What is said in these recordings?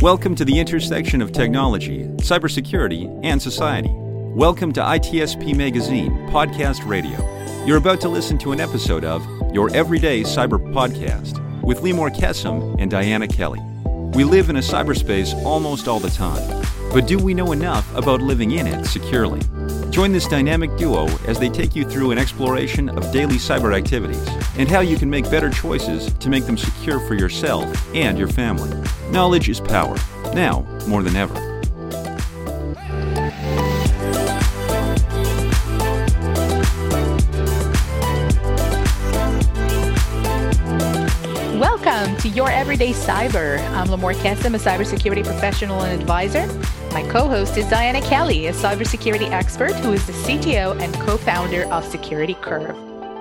Welcome to the intersection of technology, cybersecurity, and society. Welcome to ITSP Magazine Podcast Radio. You're about to listen to an episode of Your Everyday Cyber Podcast with Limor Kesem and Diana Kelly. We live in a cyberspace almost all the time, but do we know enough about living in it securely? Join this dynamic duo as they take you through an exploration of daily cyber activities and how you can make better choices to make them secure for yourself and your family. Knowledge is power, now more than ever. Welcome to Your Everyday Cyber. I'm Limor Kesem, a cybersecurity professional and advisor. My co-host is Diana Kelly, a cybersecurity expert who is the CTO and co-founder of Security Curve.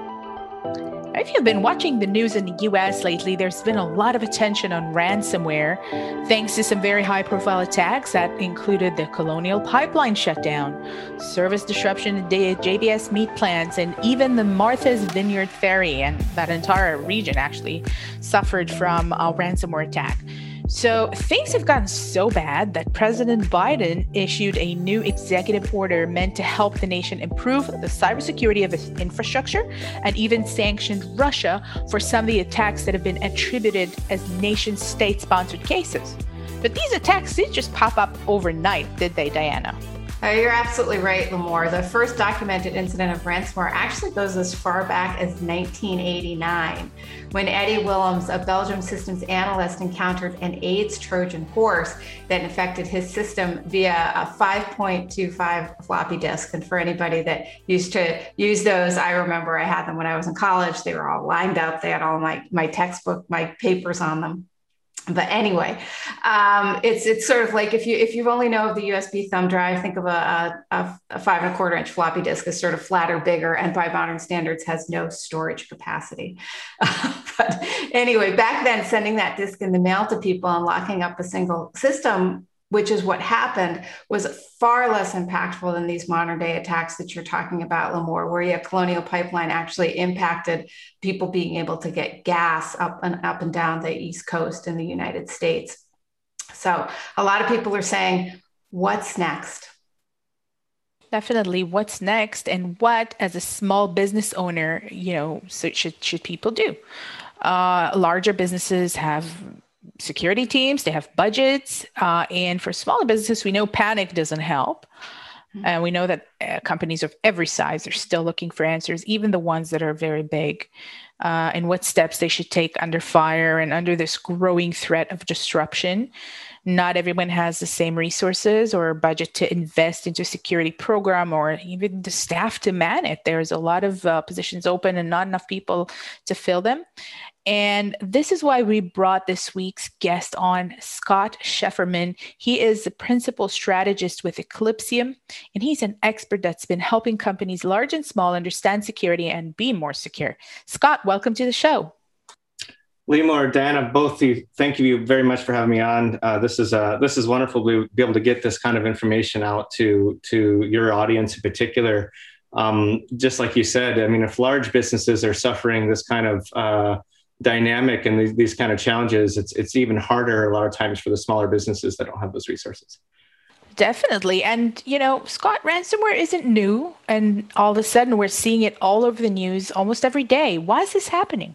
If you've been watching the news in the US lately, there's been a lot of attention on ransomware, thanks to some very high-profile attacks that included the Colonial Pipeline shutdown, service disruption at JBS meat plants, and even the Martha's Vineyard Ferry, and that entire region actually suffered from a ransomware attack. So things have gotten so bad that President Biden issued a new executive order meant to help the nation improve the cybersecurity of its infrastructure and even sanctioned Russia for some of the attacks that have been attributed as nation-state sponsored cases. But these attacks didn't just pop up overnight, did they, Diana? You're absolutely right, Limor. The first documented incident of ransomware actually goes as far back as 1989, when Eddie Willems, a Belgium systems analyst, encountered an AIDS Trojan horse that infected his system via a 5.25 floppy disk. And for anybody that used to use those, I remember I had them when I was in college. They were all lined up. They had all my textbook, my papers on them. But anyway, it's sort of like if you only know of the USB thumb drive, think of a 5.25 inch floppy disk as sort of flatter, bigger, and by modern standards has no storage capacity. But anyway, back then, sending that disk in the mail to people and locking up a single system, which is what happened, was far less impactful than these modern day attacks that you're talking about, Limor, where Colonial Pipeline actually impacted people being able to get gas up and down the East Coast in the United States. So a lot of people are saying, what's next? Definitely, what's next, and what, as a small business owner, should people do? Larger businesses have security teams, they have budgets, and for smaller businesses, we know panic doesn't help. And we know that companies of every size are still looking for answers, even the ones that are very big, and what steps they should take under fire and under this growing threat of disruption. Not everyone has the same resources or budget to invest into a security program or even the staff to man it. There's a lot of positions open and not enough people to fill them. And this is why we brought this week's guest on, Scott Scheferman. He is the principal strategist with Eclypsium, and he's an expert that's been helping companies large and small understand security and be more secure. Scott, welcome to the show. Limor, Diana, both of you, thank you very much for having me on. This is wonderful to be able to get this kind of information out to your audience in particular. Just like you said, I mean, if large businesses are suffering this kind of dynamic and these kind of challenges, it's even harder a lot of times for the smaller businesses that don't have those resources. Definitely. And, Scott, ransomware isn't new. And all of a sudden, we're seeing it all over the news almost every day. Why is this happening?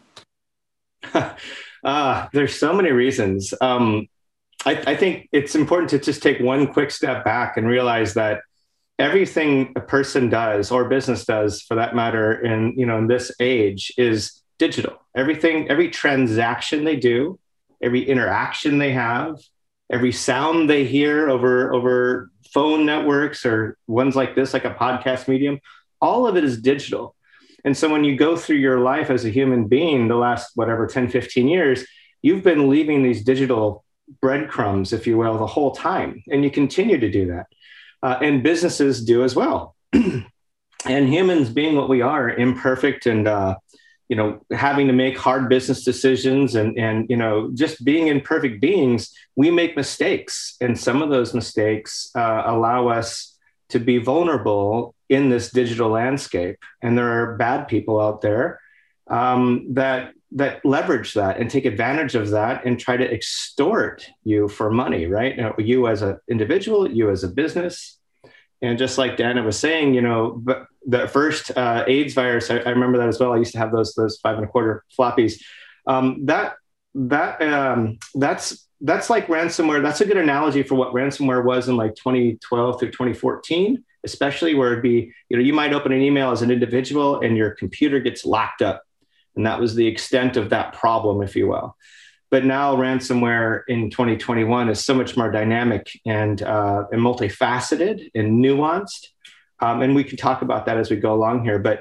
There's so many reasons. I think it's important to just take one quick step back and realize that everything a person does or business does, for that matter, in this age is digital. Every transaction they do, every interaction they have, every sound they hear over phone networks or ones like this, like a podcast medium, all of it is digital. And so when you go through your life as a human being, the last, 10, 15 years, you've been leaving these digital breadcrumbs, if you will, the whole time. And you continue to do that. And businesses do as well. And humans being what we are, imperfect and, having to make hard business decisions and just being imperfect beings, we make mistakes. And some of those mistakes allow us to be vulnerable in this digital landscape. And there are bad people out there that leverage that and take advantage of that and try to extort you for money, right? You as an individual, you as a business. And just like Dana was saying, but the first AIDS virus, I remember that as well. I used to have those 5.25 floppies. That's like ransomware. That's a good analogy for what ransomware was in like 2012 through 2014, especially where it'd be, you might open an email as an individual and your computer gets locked up. And that was the extent of that problem, if you will. But now ransomware in 2021 is so much more dynamic and multifaceted and nuanced. And we can talk about that as we go along here. But,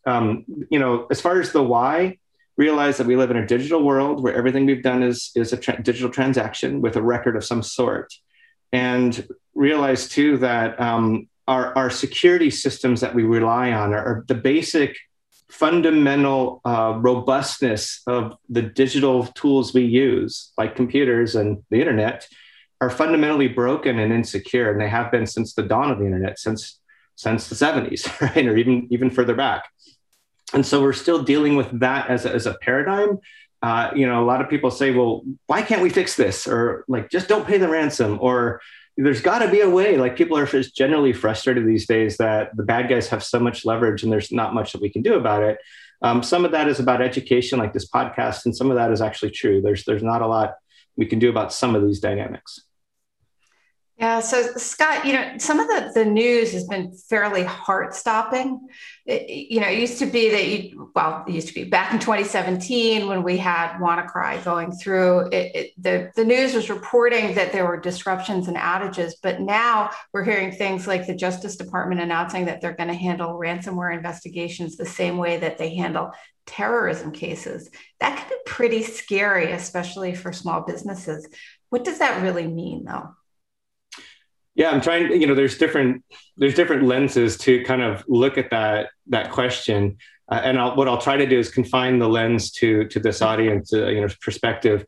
as far as the why, realize that we live in a digital world where everything we've done is a digital transaction with a record of some sort. And realize, too, that our security systems that we rely on are the basic fundamental robustness of the digital tools we use, like computers and the internet, are fundamentally broken and insecure. And they have been since the dawn of the internet, since the 70s, right? Or even further back. And so we're still dealing with that as a paradigm. A lot of people say, well, why can't we fix this? Or like, just don't pay the ransom, or there's got to be a way. Like, people are just generally frustrated these days that the bad guys have so much leverage and there's not much that we can do about it. Some of that is about education, like this podcast, and some of that is actually true. There's not a lot we can do about some of these dynamics. Yeah. So, Scott, some of the news has been fairly heart-stopping. It used to be that it used to be back in 2017 when we had WannaCry going through, the news was reporting that there were disruptions and outages, but now we're hearing things like the Justice Department announcing that they're going to handle ransomware investigations the same way that they handle terrorism cases. That can be pretty scary, especially for small businesses. What does that really mean, though? Yeah, I'm trying, there's different lenses to kind of look at that question. And what I'll try to do is confine the lens to this audience, perspective.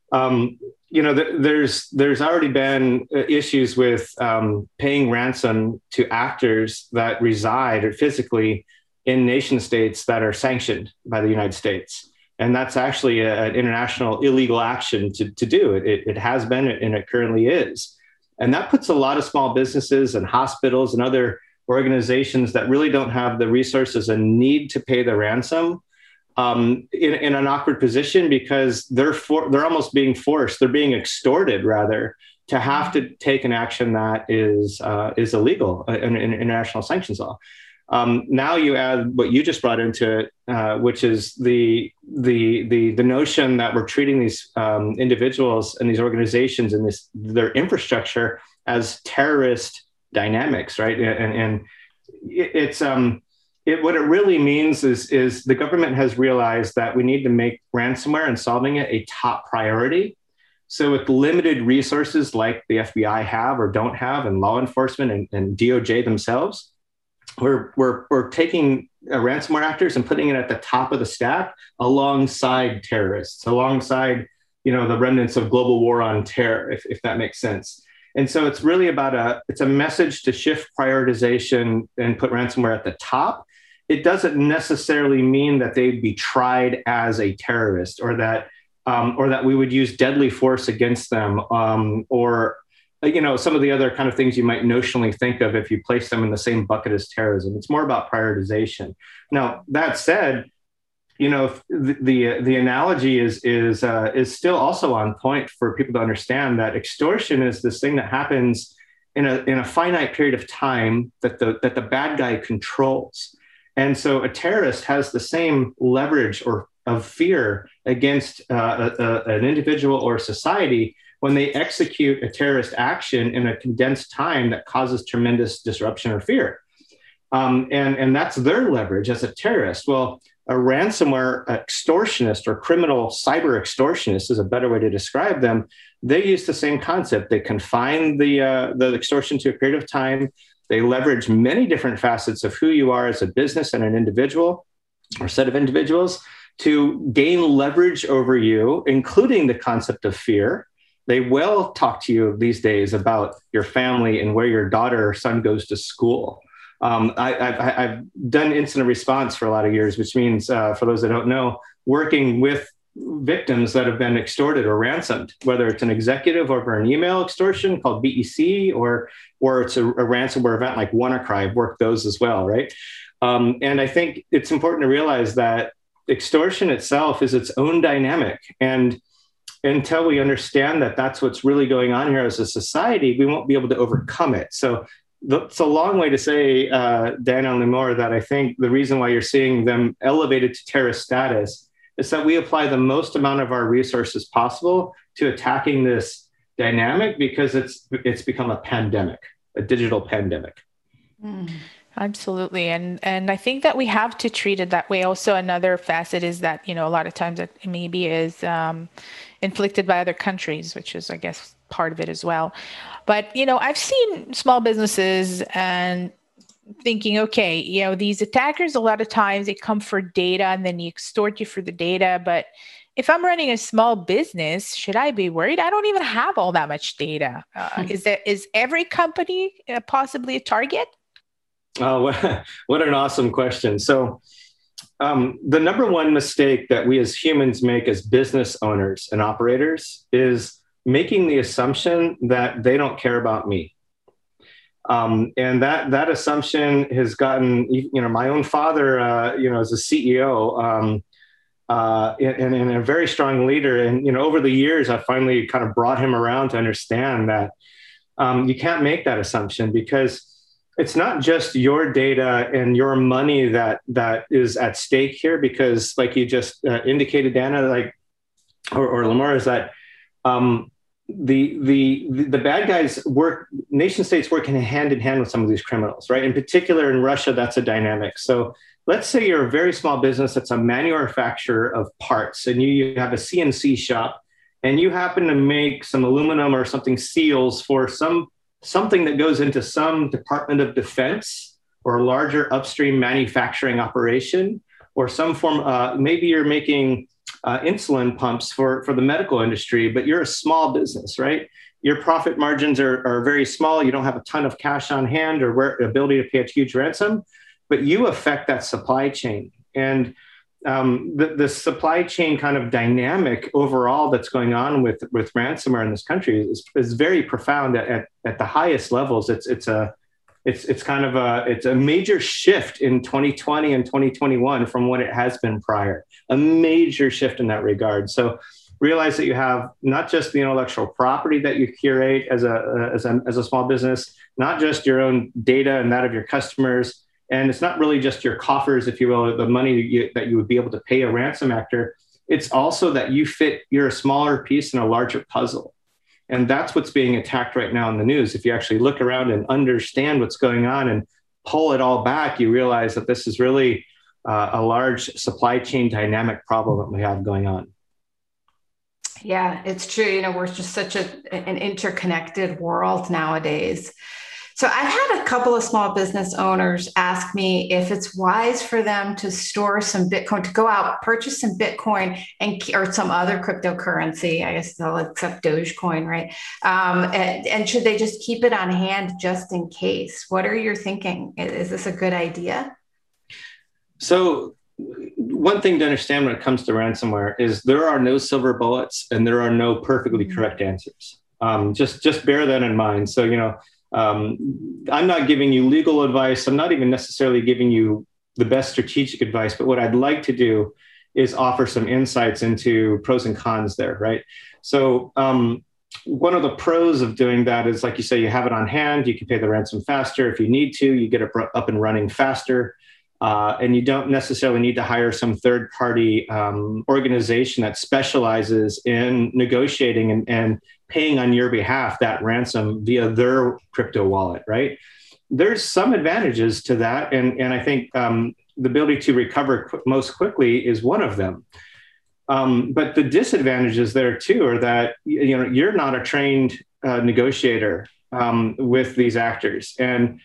There's already been issues with paying ransom to actors that reside physically in nation states that are sanctioned by the United States. And that's actually an international illegal action to do it. It has been, and it currently is. And that puts a lot of small businesses and hospitals and other organizations that really don't have the resources and need to pay the ransom in an awkward position, because they're almost being forced, they're being extorted rather, to have to take an action that is illegal in international sanctions law. Now you add what you just brought into it, which is the notion that we're treating these individuals and these organizations and their infrastructure as terrorist dynamics, right? And what it really means is the government has realized that we need to make ransomware and solving it a top priority. So with limited resources like the FBI have or don't have, and law enforcement and DOJ themselves, we're taking ransomware actors and putting it at the top of the stack alongside terrorists, alongside the remnants of global war on terror, if that makes sense. And so it's really it's a message to shift prioritization and put ransomware at the top. It doesn't necessarily mean that they'd be tried as a terrorist, or that we would use deadly force against them, or some of the other kind of things you might notionally think of if you place them in the same bucket as terrorism. It's more about prioritization. Now, that said, the analogy is still also on point for people to understand that extortion is this thing that happens in a finite period of time that the bad guy controls. And so a terrorist has the same leverage or of fear against an individual or society when they execute a terrorist action in a condensed time that causes tremendous disruption or fear. And that's their leverage as a terrorist. Well, a ransomware extortionist or criminal cyber extortionist is a better way to describe them. They use the same concept. They confine the extortion to a period of time. They leverage many different facets of who you are as a business and an individual or set of individuals to gain leverage over you, including the concept of fear. They will talk to you these days about your family and where your daughter or son goes to school. I've done incident response for a lot of years, which means, for those that don't know, working with victims that have been extorted or ransomed, whether it's an executive over an email extortion called BEC, or it's a ransomware event like WannaCry. I've worked those as well, right? And I think it's important to realize that extortion itself is its own dynamic. And until we understand that that's what's really going on here as a society, we won't be able to overcome it. So it's a long way to say, Dan and Limor, that I think the reason why you're seeing them elevated to terrorist status is that we apply the most amount of our resources possible to attacking this dynamic, because it's become a pandemic, a digital pandemic. Absolutely. And I think that we have to treat it that way. Also, another facet is that, a lot of times it maybe is inflicted by other countries, which is, I guess, part of it as well. But, I've seen small businesses and thinking, okay, these attackers, a lot of times they come for data and then they extort you for the data. But if I'm running a small business, should I be worried? I don't even have all that much data. Is every company possibly a target? Oh, what an awesome question. So the number one mistake that we as humans make as business owners and operators is making the assumption that they don't care about me. And that assumption has gotten, my own father, as a CEO and a very strong leader. And, over the years, I finally kind of brought him around to understand that you can't make that assumption, because it's not just your data and your money that is at stake here, because like you just indicated, Dana, or Limor, is that the bad guys nation states working hand in hand with some of these criminals, right? In particular, in Russia, that's a dynamic. So let's say you're a very small business that's a manufacturer of parts, and you have a CNC shop, and you happen to make some aluminum or something seals for something that goes into some Department of Defense or a larger upstream manufacturing operation, or some form, maybe you're making insulin pumps for the medical industry, but you're a small business, right? Your profit margins are very small. You don't have a ton of cash on hand or ability to pay a huge ransom, but you affect that supply chain. And the supply chain kind of dynamic overall that's going on with ransomware in this country is very profound at the highest levels. It's a major shift in 2020 and 2021 from what it has been prior, a major shift in that regard. So realize that you have not just the intellectual property that you curate as a small business, not just your own data and that of your customers. And it's not really just your coffers, if you will, the money that you would be able to pay a ransom actor. It's also that you're a smaller piece in a larger puzzle. And that's what's being attacked right now in the news. If you actually look around and understand what's going on and pull it all back, you realize that this is really a large supply chain dynamic problem that we have going on. Yeah, it's true. We're just such an interconnected world nowadays. So I've had a couple of small business owners ask me if it's wise for them to store some Bitcoin, to go out, purchase some Bitcoin or some other cryptocurrency. I guess they'll accept Dogecoin, right? And should they just keep it on hand just in case? What are you thinking? Is this a good idea? So one thing to understand when it comes to ransomware is there are no silver bullets and there are no perfectly correct answers. Just bear that in mind. So, I'm not giving you legal advice. I'm not even necessarily giving you the best strategic advice, but what I'd like to do is offer some insights into pros and cons there, right? So one of the pros of doing that is, like you say, you have it on hand, you can pay the ransom faster. If you need to, you get it up and running faster. And you don't necessarily need to hire some third-party organization that specializes in negotiating and paying on your behalf that ransom via their crypto wallet, right? There's some advantages to that. And I think the ability to recover most quickly is one of them. But the disadvantages there too are that you're not a trained negotiator with these actors. And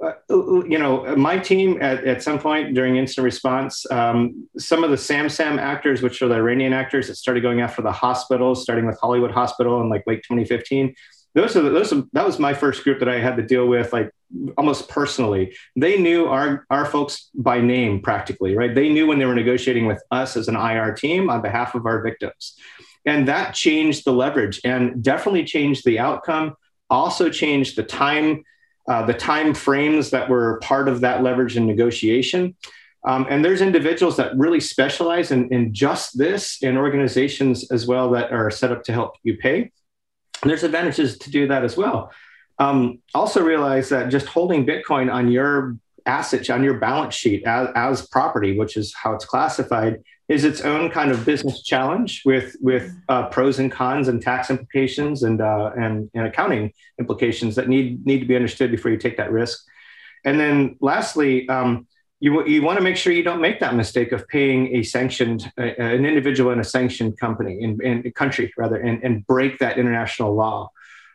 my team at some point during incident response, some of the SamSam actors, which are the Iranian actors that started going after the hospitals, starting with Hollywood Hospital in like late 2015, that was my first group that I had to deal with, like almost personally. They knew our folks by name practically, right? They knew when they were negotiating with us as an IR team on behalf of our victims. And that changed the leverage and definitely changed the outcome, also changed the time frames that were part of that leverage and negotiation. And there's individuals that really specialize in just this, in organizations as well that are set up to help you pay. And there's advantages to do that as well. Also realize that just holding Bitcoin on your assets, on your balance sheet as property, which is how it's classified, is its own kind of business challenge with pros and cons and tax implications and accounting implications that need to be understood before you take that risk. And then lastly, you want to make sure you don't make that mistake of paying an individual in a sanctioned company in country rather, and break that international law.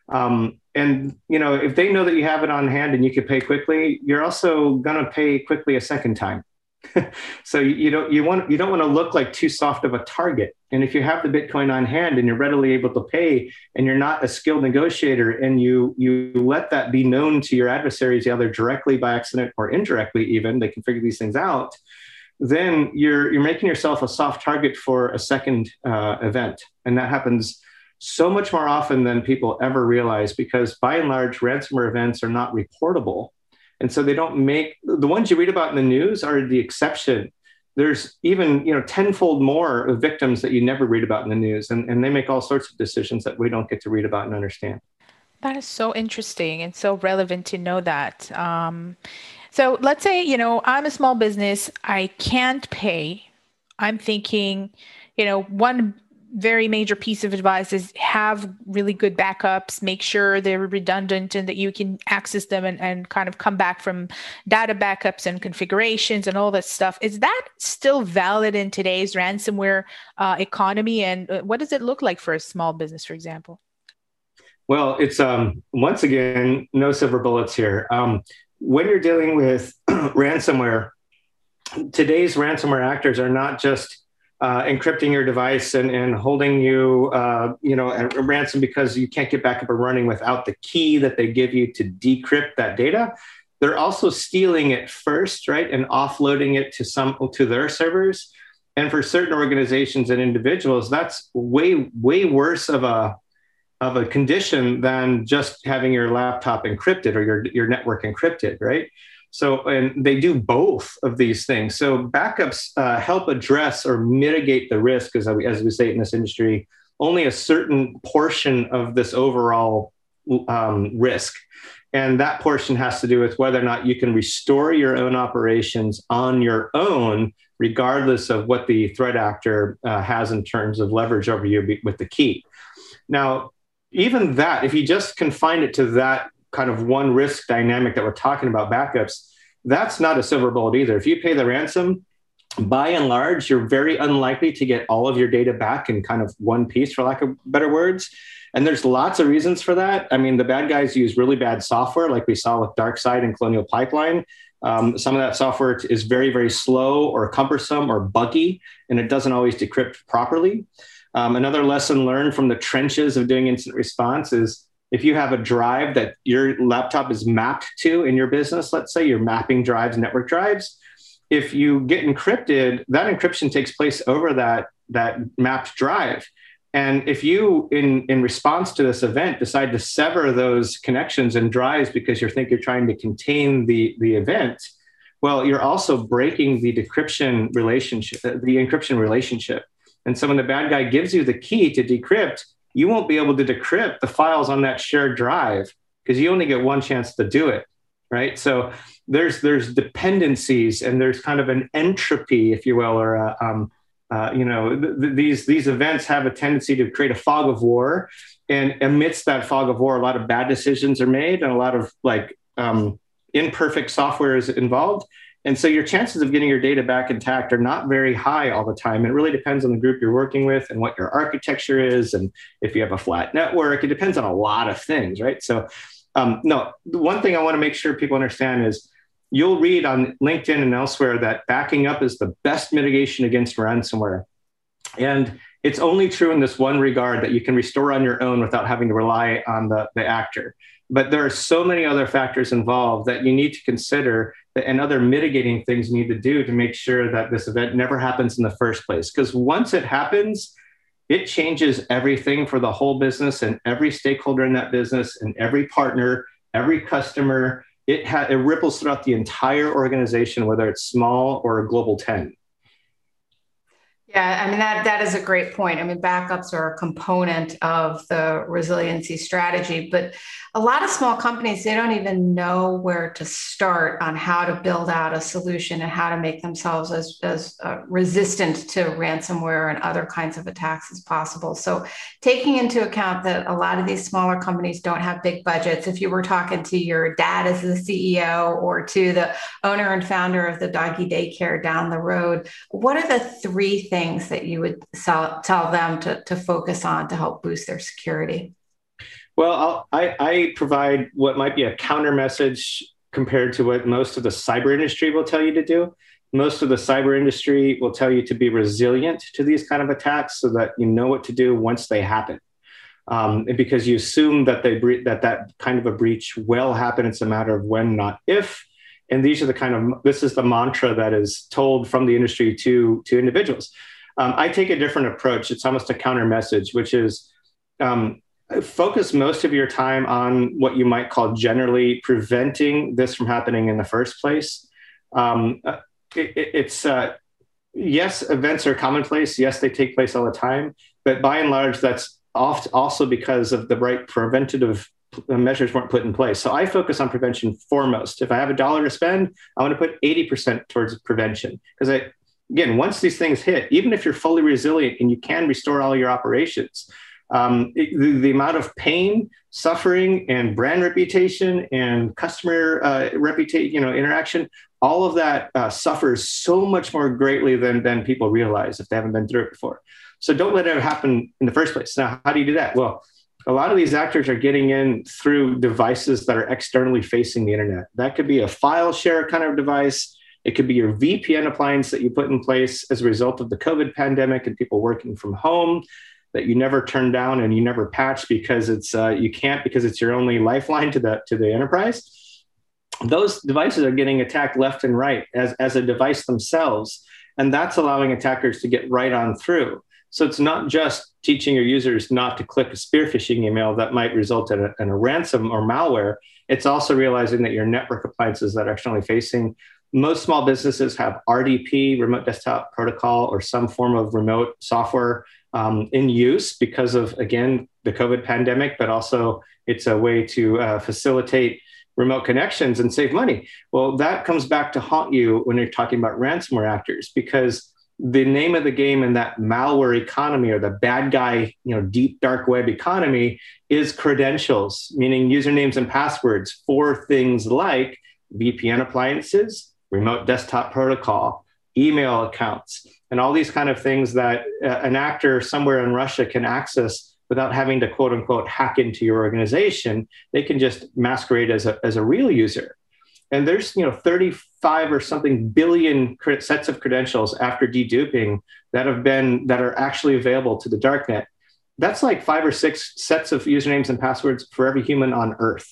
And if they know that you have it on hand and you can pay quickly, you're also going to pay quickly a second time. So you don't want to look like too soft of a target. And if you have the Bitcoin on hand and you're readily able to pay, and you're not a skilled negotiator, and you let that be known to your adversaries, either directly by accident or indirectly, even they can figure these things out, then you're making yourself a soft target for a second event. And that happens so much more often than people ever realize, because by and large, ransomware events are not reportable. And so they don't make the ones you read about in the news are the exception. There's even, tenfold more of victims that you never read about in the news. And they make all sorts of decisions that we don't get to read about and understand. That is so interesting and so relevant to know that. So let's say, I'm a small business. I can't pay. I'm thinking, one very major piece of advice is have really good backups, make sure they're redundant and that you can access them and kind of come back from data backups and configurations and all that stuff. Is that still valid in today's ransomware economy? And what does it look like for a small business, for example? Well, it's once again, no silver bullets here. When you're dealing with ransomware, today's ransomware actors are not just encrypting your device and holding you, at ransom because you can't get back up and running without the key that they give you to decrypt that data. They're also stealing it first, right, and offloading it to their servers. And for certain organizations and individuals, that's way worse of a condition than just having your laptop encrypted or your network encrypted, right? So, and they do both of these things. So backups help address or mitigate the risk, as we say in this industry, only a certain portion of this overall risk. And that portion has to do with whether or not you can restore your own operations on your own, regardless of what the threat actor has in terms of leverage over you with the key. Now, even that, if you just confine it to that kind of one risk dynamic that we're talking about, backups, that's not a silver bullet either. If you pay the ransom, by and large, you're very unlikely to get all of your data back in kind of one piece, for lack of better words. And there's lots of reasons for that. I mean, the bad guys use really bad software, like we saw with DarkSide and Colonial Pipeline. Some of that software is very, very slow or cumbersome or buggy, and it doesn't always decrypt properly. Another lesson learned from the trenches of doing incident response is if you have a drive that your laptop is mapped to in your business, let's say you're mapping drives, network drives, if you get encrypted, that encryption takes place over that mapped drive. And if you, in response to this event, decide to sever those connections and drives because you think you're trying to contain the event, well, you're also breaking the encryption relationship. And so when the bad guy gives you the key to decrypt, you won't be able to decrypt the files on that shared drive because you only get one chance to do it, right? So there's dependencies and there's kind of an entropy, if you will, or these events have a tendency to create a fog of war, and amidst that fog of war, a lot of bad decisions are made and a lot of imperfect software is involved. And so your chances of getting your data back intact are not very high all the time. It really depends on the group you're working with and what your architecture is. And if you have a flat network, it depends on a lot of things, right? So the one thing I want to make sure people understand is you'll read on LinkedIn and elsewhere that backing up is the best mitigation against ransomware. And It's only true in this one regard, that you can restore on your own without having to rely on the actor. But there are so many other factors involved that you need to consider, and other mitigating things you need to do to make sure that this event never happens in the first place. Because once it happens, it changes everything for the whole business and every stakeholder in that business and every partner, every customer. It ripples throughout the entire organization, whether it's small or a global 10. Yeah, I mean, that is a great point. I mean, backups are a component of the resiliency strategy, but a lot of small companies, they don't even know where to start on how to build out a solution and how to make themselves as resistant to ransomware and other kinds of attacks as possible. So taking into account that a lot of these smaller companies don't have big budgets, if you were talking to your dad as the CEO or to the owner and founder of the doggy daycare down the road, what are the three things that you would tell them to focus on to help boost their security? Well, I provide what might be a counter message compared to what most of the cyber industry will tell you to do. Most of the cyber industry will tell you to be resilient to these kind of attacks so that you know what to do once they happen. Because you assume that that kind of a breach will happen. It's a matter of when, not if. And this is the mantra that is told from the industry to individuals. I take a different approach. It's almost a counter message, which is focus most of your time on what you might call generally preventing this from happening in the first place. Yes, events are commonplace. Yes, they take place all the time. But by and large, that's also because of the right preventative measures weren't put in place. So I focus on prevention foremost. If I have $1 to spend, I want to put 80% towards prevention. Because again, once these things hit, even if you're fully resilient and you can restore all your operations, the amount of pain, suffering, and brand reputation and customer reputation, interaction, all of that suffers so much more greatly than people realize if they haven't been through it before. So don't let it happen in the first place. Now, how do you do that? Well, a lot of these actors are getting in through devices that are externally facing the internet. That could be a file share kind of device. It could be your VPN appliance that you put in place as a result of the COVID pandemic and people working from home that you never turn down and you never patch because you can't, because it's your only lifeline to the enterprise. Those devices are getting attacked left and right as a device themselves. And that's allowing attackers to get right on through. So it's not just teaching your users not to click a spear phishing email that might result in a ransom or malware. It's also realizing that your network appliances that are externally facing, most small businesses have RDP, remote desktop protocol, or some form of remote software in use because of, again, the COVID pandemic, but also it's a way to facilitate remote connections and save money. Well, that comes back to haunt you when you're talking about ransomware actors, because the name of the game in that malware economy, or the bad guy, deep dark web economy, is credentials, meaning usernames and passwords for things like VPN appliances, remote desktop protocol, email accounts, and all these kind of things that an actor somewhere in Russia can access without having to, quote unquote, hack into your organization. They can just masquerade as a real user. And there's 35 or something billion sets of credentials after deduping that are actually available to the darknet. That's like 5 or 6 sets of usernames and passwords for every human on Earth.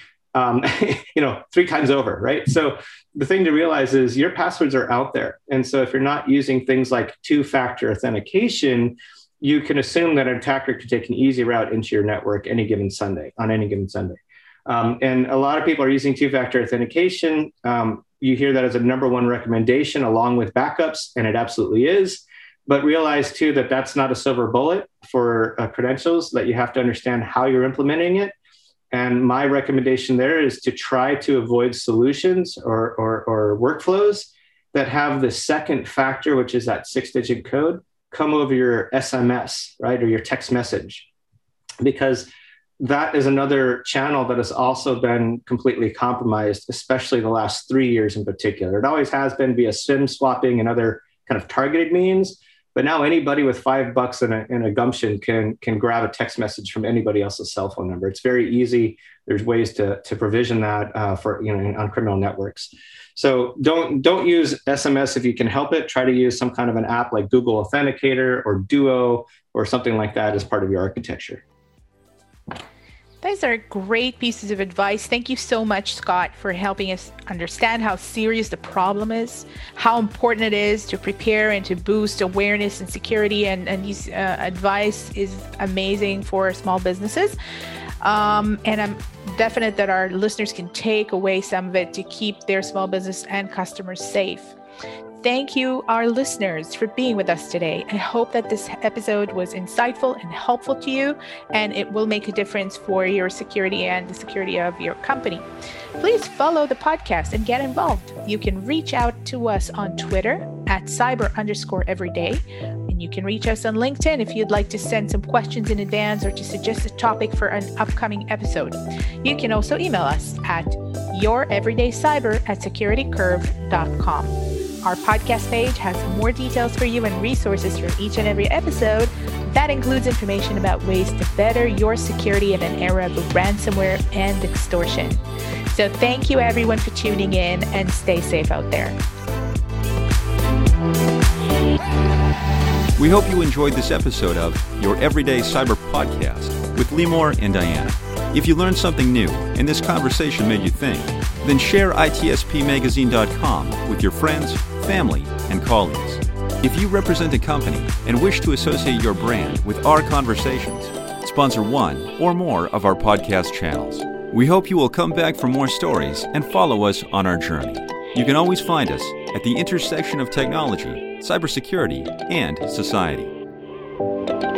3 times over, right? So the thing to realize is your passwords are out there. And so if you're not using things like 2-factor authentication, you can assume that an attacker could take an easy route into your network on any given Sunday. And a lot of people are using 2-factor authentication. You hear that as a number one recommendation along with backups, and it absolutely is. But realize too that that's not a silver bullet for credentials, that you have to understand how you're implementing it. And my recommendation there is to try to avoid solutions or workflows that have the second factor, which is that 6-digit code, come over your SMS, right, or your text message, because that is another channel that has also been completely compromised, especially the last 3 years in particular. It always has been via SIM swapping and other kind of targeted means, But now anybody with $5 in a gumption can grab a text message from anybody else's cell phone number. It's very easy. There's ways to provision that for on criminal networks. So don't use SMS if you can help it. Try to use some kind of an app like Google Authenticator or Duo or something like that as part of your architecture. Those are great pieces of advice. Thank you so much, Scott, for helping us understand how serious the problem is, how important it is to prepare and to boost awareness and security. And these advice is amazing for small businesses. And I'm definite that our listeners can take away some of it to keep their small business and customers safe. Thank you, our listeners, for being with us today. I hope that this episode was insightful and helpful to you, and it will make a difference for your security and the security of your company. Please follow the podcast and get involved. You can reach out to us on Twitter at cyber_everyday, and you can reach us on LinkedIn if you'd like to send some questions in advance or to suggest a topic for an upcoming episode. You can also email us at youreverydaycyber@securitycurve.com. Our podcast page has more details for you and resources for each and every episode. That includes information about ways to better your security in an era of ransomware and extortion. So thank you everyone for tuning in, and stay safe out there. We hope you enjoyed this episode of Your Everyday Cyber Podcast with Limor and Diana. If you learned something new and this conversation made you think, then share itspmagazine.com with your friends, family, and colleagues. If you represent a company and wish to associate your brand with our conversations, sponsor one or more of our podcast channels. We hope you will come back for more stories and follow us on our journey. You can always find us at the intersection of technology, cybersecurity, and society.